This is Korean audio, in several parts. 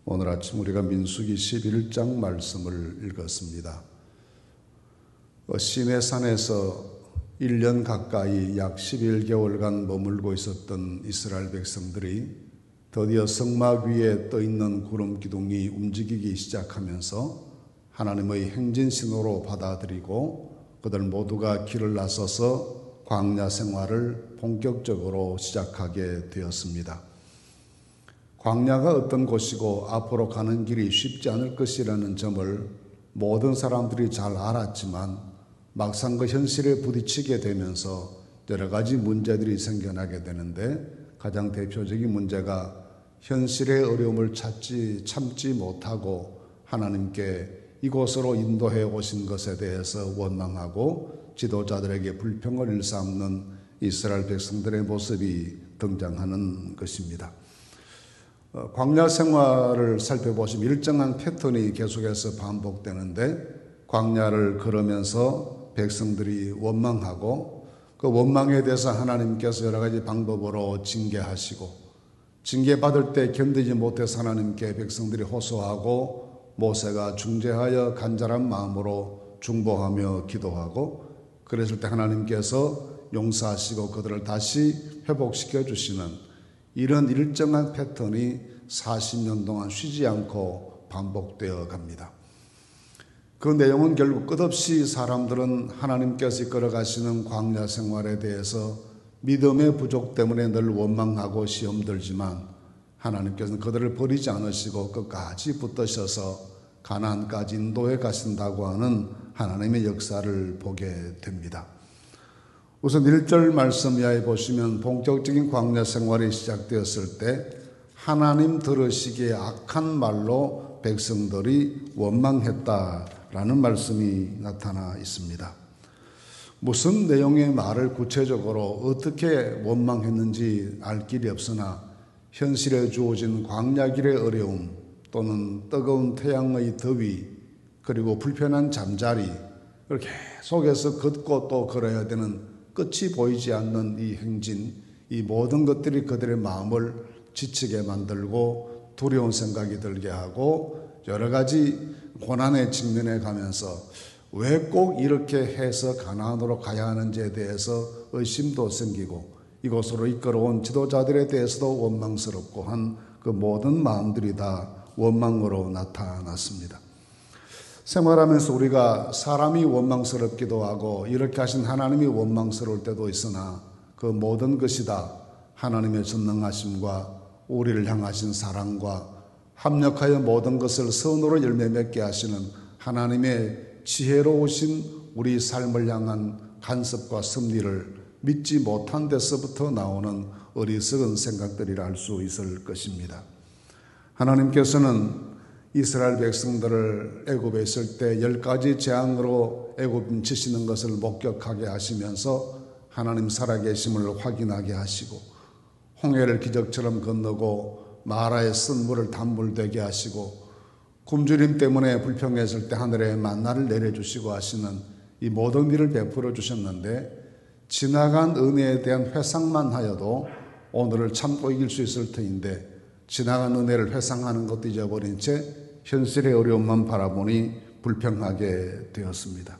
오늘 아침 우리가 민수기 11장 말씀을 읽었습니다. 시내산에서 1년 가까이 약 11개월간 머물고 있었던 이스라엘 백성들이 드디어 성막 위에 떠있는 구름 기둥이 움직이기 시작하면서 하나님의 행진 신호로 받아들이고 그들 모두가 길을 나서서 광야 생활을 본격적으로 시작하게 되었습니다. 광야가 어떤 곳이고 앞으로 가는 길이 쉽지 않을 것이라는 점을 모든 사람들이 잘 알았지만 막상 그 현실에 부딪히게 되면서 여러 가지 문제들이 생겨나게 되는데, 가장 대표적인 문제가 현실의 어려움을 참지 못하고 하나님께 이곳으로 인도해 오신 것에 대해서 원망하고 지도자들에게 불평을 일삼는 이스라엘 백성들의 모습이 등장하는 것입니다. 광야 생활을 살펴보시면 일정한 패턴이 계속해서 반복되는데, 광야를 걸으면서 백성들이 원망하고 그 원망에 대해서 하나님께서 여러 가지 방법으로 징계하시고, 징계받을 때 견디지 못해서 하나님께 백성들이 호소하고 모세가 중재하여 간절한 마음으로 중보하며 기도하고, 그랬을 때 하나님께서 용서하시고 그들을 다시 회복시켜 주시는 이런 일정한 패턴이 40년 동안 쉬지 않고 반복되어 갑니다. 그 내용은 결국 끝없이 사람들은 하나님께서 이끌어 가시는 광야 생활에 대해서 믿음의 부족 때문에 늘 원망하고 시험 들지만, 하나님께서는 그들을 버리지 않으시고 끝까지 붙드셔서 가나안까지 인도해 가신다고 하는 하나님의 역사를 보게 됩니다. 우선 1절 말씀 이하에 보시면 본격적인 광야 생활이 시작되었을 때 하나님 들으시기에 악한 말로 백성들이 원망했다라는 말씀이 나타나 있습니다. 무슨 내용의 말을 구체적으로 어떻게 원망했는지 알 길이 없으나 현실에 주어진 광야길의 어려움 또는 뜨거운 태양의 더위 그리고 불편한 잠자리, 계속해서 걷고 또 걸어야 되는 끝이 보이지 않는 이 행진, 이 모든 것들이 그들의 마음을 지치게 만들고 두려운 생각이 들게 하고 여러 가지 고난에 직면해 가면서 왜 꼭 이렇게 해서 가나안으로 가야 하는지에 대해서 의심도 생기고, 이곳으로 이끌어온 지도자들에 대해서도 원망스럽고 한 그 모든 마음들이 다 원망으로 나타났습니다. 생활하면서 우리가 사람이 원망스럽기도 하고 이렇게 하신 하나님이 원망스러울 때도 있으나, 그 모든 것이 다 하나님의 전능하심과 우리를 향하신 사랑과 합력하여 모든 것을 선으로 열매 맺게 하시는 하나님의 지혜로우신 우리 삶을 향한 간섭과 섭리를 믿지 못한 데서부터 나오는 어리석은 생각들이라 할 수 있을 것입니다. 하나님께서는 이스라엘 백성들을 애굽에 있을 때 10가지 재앙으로 애굽 치시는 것을 목격하게 하시면서 하나님 살아계심을 확인하게 하시고, 홍해를 기적처럼 건너고 마라의 쓴 물을 단물 되게 하시고, 굶주림 때문에 불평했을 때 하늘에 만나를 내려주시고 하시는 이 모든 일을 베풀어 주셨는데, 지나간 은혜에 대한 회상만 하여도 오늘을 참고 이길 수 있을 터인데, 지나간 은혜를 회상하는 것도 잊어버린 채 현실의 어려움만 바라보니 불평하게 되었습니다.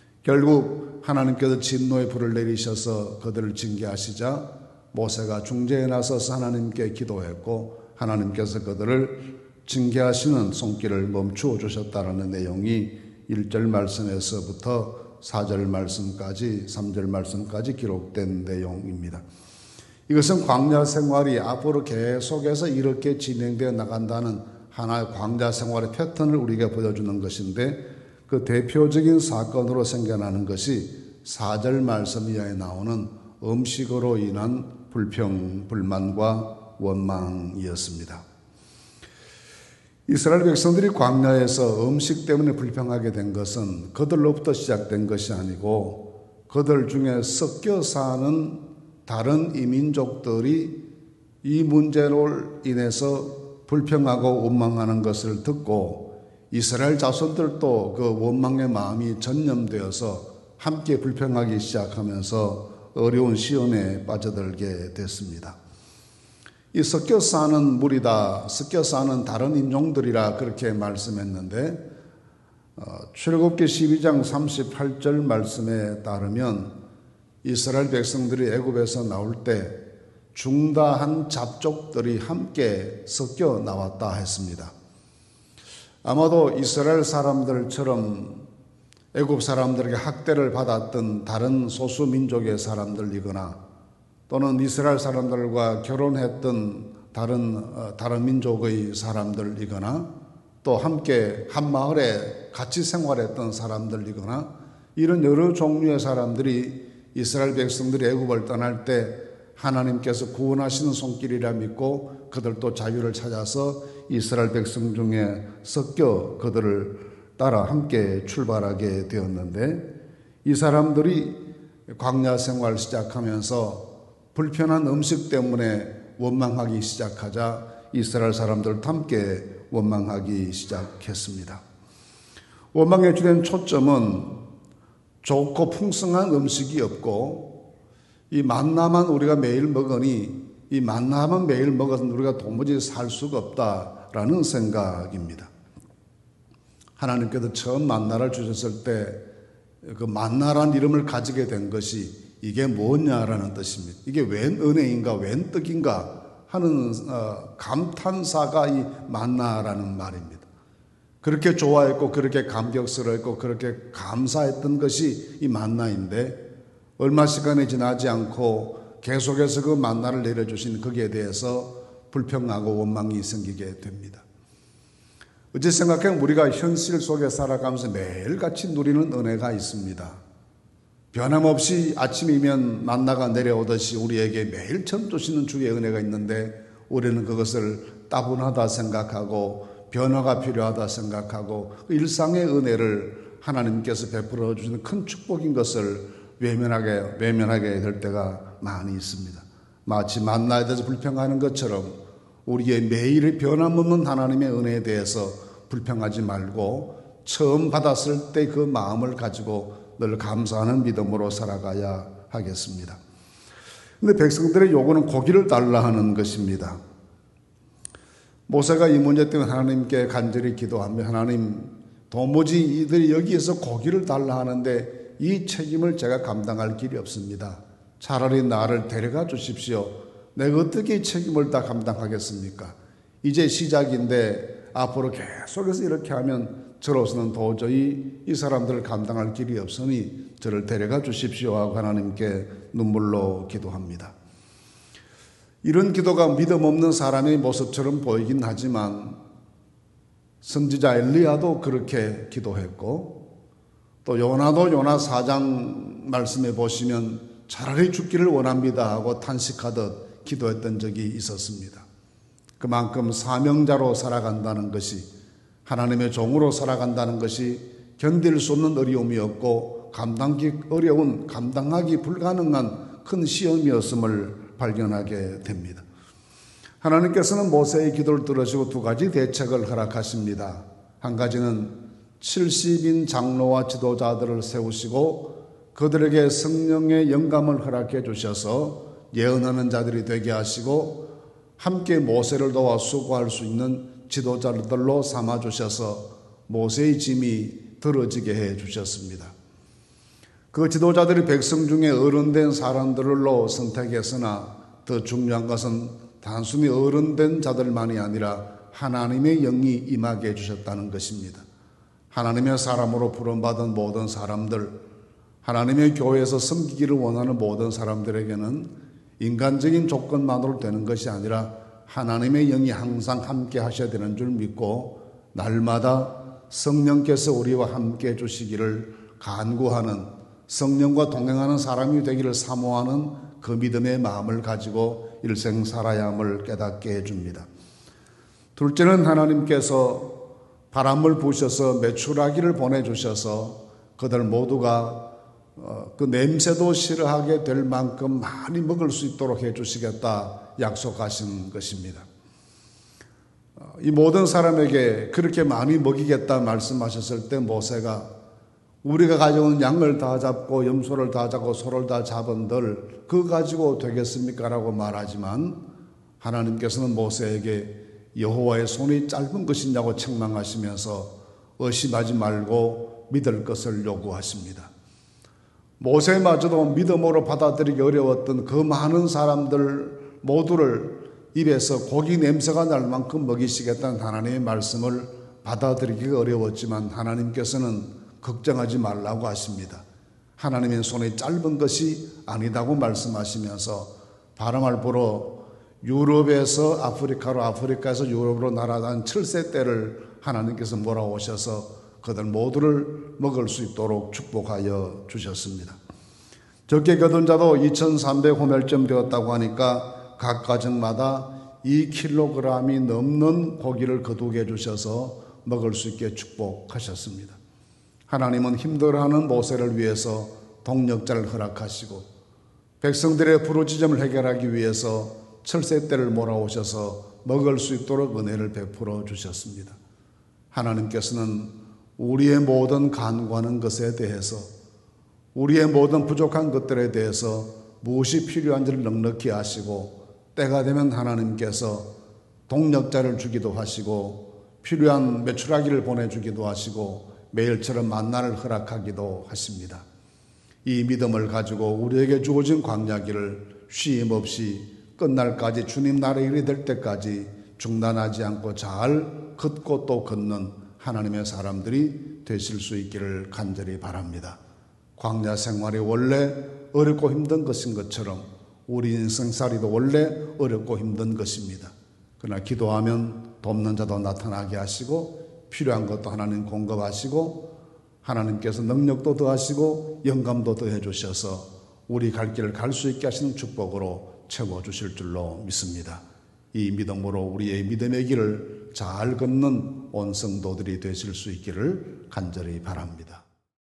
결국 하나님께서 진노의 불을 내리셔서 그들을 징계하시자 모세가 중재에 나서서 하나님께 기도했고, 하나님께서 그들을 징계하시는 손길을 멈추어 주셨다라는 내용이 1절 말씀에서부터 4절 말씀까지 3절 말씀까지 기록된 내용입니다. 이것은 광야 생활이 앞으로 계속해서 이렇게 진행되어 나간다는 하나의 광야 생활의 패턴을 우리에게 보여주는 것인데, 그 대표적인 사건으로 생겨나는 것이 4절 말씀 이하에 나오는 음식으로 인한 불평, 불만과 원망이었습니다. 이스라엘 백성들이 광야에서 음식 때문에 불평하게 된 것은 그들로부터 시작된 것이 아니고, 그들 중에 섞여 사는 다른 이민족들이 이 문제로 인해서 불평하고 원망하는 것을 듣고 이스라엘 자손들도 그 원망의 마음이 전념되어서 함께 불평하기 시작하면서 어려운 시험에 빠져들게 됐습니다. 이 섞여 사는 무리다, 섞여 사는 다른 인종들이라 그렇게 말씀했는데 출애굽기 12장 38절 말씀에 따르면 이스라엘 백성들이 애굽에서 나올 때 중다한 잡족들이 함께 섞여 나왔다 했습니다. 아마도 이스라엘 사람들처럼 애굽 사람들에게 학대를 받았던 다른 소수 민족의 사람들이거나 또는 이스라엘 사람들과 결혼했던 다른 민족의 사람들이거나 또 함께 한 마을에 같이 생활했던 사람들이거나 이런 여러 종류의 사람들이 이스라엘 백성들이 애굽을 떠날 때 하나님께서 구원하시는 손길이라 믿고 그들도 자유를 찾아서 이스라엘 백성 중에 섞여 그들을 따라 함께 출발하게 되었는데 이 사람들이 광야 생활 시작하면서 불편한 음식 때문에 원망하기 시작하자 이스라엘 사람들도 함께 원망하기 시작했습니다. 원망의 주된 초점은 좋고 풍성한 음식이 없고 이 만나만 우리가 매일 먹으니 이 만나만 매일 먹어서 우리가 도무지 살 수가 없다라는 생각입니다. 하나님께서 처음 만나를 주셨을 때 그 만나란 이름을 가지게 된 것이 이게 뭐냐라는 뜻입니다. 이게 웬 은혜인가 웬 떡인가 하는 감탄사가 이 만나라는 말입니다. 그렇게 좋아했고 그렇게 감격스러웠고 그렇게 감사했던 것이 이 만나인데 얼마 시간이 지나지 않고 계속해서 그 만나를 내려주신 거기에 대해서 불평하고 원망이 생기게 됩니다. 어찌 생각하면 우리가 현실 속에 살아가면서 매일같이 누리는 은혜가 있습니다. 변함없이 아침이면 만나가 내려오듯이 우리에게 매일 처음 주시는 주의 은혜가 있는데 우리는 그것을 따분하다 생각하고 변화가 필요하다 생각하고 일상의 은혜를 하나님께서 베풀어 주시는 큰 축복인 것을 외면하게 될 때가 많이 있습니다. 마치 만나에 대해서 불평하는 것처럼 우리의 매일의 변함없는 하나님의 은혜에 대해서 불평하지 말고 처음 받았을 때 그 마음을 가지고 늘 감사하는 믿음으로 살아가야 하겠습니다. 그런데 백성들의 요구는 고기를 달라 하는 것입니다. 모세가 이 문제 때문에 하나님께 간절히 기도하며 하나님 도무지 이들이 여기에서 고기를 달라 하는데 이 책임을 제가 감당할 길이 없습니다. 차라리 나를 데려가 주십시오. 내가 어떻게 이 책임을 다 감당하겠습니까? 이제 시작인데 앞으로 계속해서 이렇게 하면 저로서는 도저히 이 사람들을 감당할 길이 없으니 저를 데려가 주십시오 하고 하나님께 눈물로 기도합니다. 이런 기도가 믿음 없는 사람의 모습처럼 보이긴 하지만 선지자 엘리야도 그렇게 기도했고 또 요나도 요나 4장 말씀에 보시면 차라리 죽기를 원합니다 하고 탄식하듯 기도했던 적이 있었습니다. 그만큼 사명자로 살아간다는 것이 하나님의 종으로 살아간다는 것이 견딜 수 없는 어려움이었고 감당하기 불가능한 큰 시험이었음을 발견하게 됩니다. 하나님께서는 모세의 기도를 들으시고 두 가지 대책을 허락하십니다. 한 가지는 70인 장로와 지도자들을 세우시고 그들에게 성령의 영감을 허락해 주셔서 예언하는 자들이 되게 하시고 함께 모세를 도와 수고할 수 있는 지도자들로 삼아주셔서 모세의 짐이 덜어지게 해주셨습니다. 그 지도자들이 백성 중에 어른된 사람들로 선택했으나 더 중요한 것은 단순히 어른된 자들만이 아니라 하나님의 영이 임하게 해주셨다는 것입니다. 하나님의 사람으로 부름받은 모든 사람들, 하나님의 교회에서 섬기기를 원하는 모든 사람들에게는 인간적인 조건만으로 되는 것이 아니라 하나님의 영이 항상 함께 하셔야 되는 줄 믿고 날마다 성령께서 우리와 함께 해주시기를 간구하는 성령과 동행하는 사람이 되기를 사모하는 그 믿음의 마음을 가지고 일생 살아야 함을 깨닫게 해줍니다. 둘째는 하나님께서 바람을 부으셔서 메추라기를 보내주셔서 그들 모두가 그 냄새도 싫어하게 될 만큼 많이 먹을 수 있도록 해주시겠다 약속하신 것입니다. 이 모든 사람에게 그렇게 많이 먹이겠다 말씀하셨을 때 모세가 우리가 가져온 양을 다 잡고 염소를 다 잡고 소를 다 잡은들 그거 가지고 되겠습니까? 라고 말하지만 하나님께서는 모세에게 여호와의 손이 짧은 것이냐고 책망하시면서 의심하지 말고 믿을 것을 요구하십니다. 모세마저도 믿음으로 받아들이기 어려웠던 그 많은 사람들 모두를 입에서 고기 냄새가 날 만큼 먹이시겠다는 하나님의 말씀을 받아들이기가 어려웠지만 하나님께서는 걱정하지 말라고 하십니다. 하나님의 손이 짧은 것이 아니다고 말씀하시면서 바람을 불어 유럽에서 아프리카로, 아프리카에서 유럽으로 날아간 철새 떼를 하나님께서 몰아오셔서 그들 모두를 먹을 수 있도록 축복하여 주셨습니다. 적게 거둔 자도 2300호멜쯤 되었다고 하니까 각 가정마다 2kg이 넘는 고기를 거두게 해주셔서 먹을 수 있게 축복하셨습니다. 하나님은 힘들어하는 모세를 위해서 동력자를 허락하시고 백성들의 부르짖음을 해결하기 위해서 철새떼를 몰아오셔서 먹을 수 있도록 은혜를 베풀어 주셨습니다. 하나님께서는 우리의 모든 간구하는 것에 대해서, 우리의 모든 부족한 것들에 대해서 무엇이 필요한지를 넉넉히 아시고 때가 되면 하나님께서 동력자를 주기도 하시고 필요한 메추라기를 보내주기도 하시고 매일처럼 만나를 허락하기도 하십니다. 이 믿음을 가지고 우리에게 주어진 광야길을 쉼 없이 끝날까지 주님 나라의 일이 될 때까지 중단하지 않고 잘 걷고 또 걷는 하나님의 사람들이 되실 수 있기를 간절히 바랍니다. 광야 생활이 원래 어렵고 힘든 것인 것처럼 우리 인생살이도 원래 어렵고 힘든 것입니다. 그러나 기도하면 돕는 자도 나타나게 하시고 필요한 것도 하나님 공급하시고 하나님께서 능력도 더하시고 영감도 더해 주셔서 우리 갈 길을 갈 수 있게 하시는 축복으로 채워주실 줄로 믿습니다. 이 믿음으로 우리의 믿음의 길을 잘 걷는 온 성도들이 되실 수 있기를 간절히 바랍니다.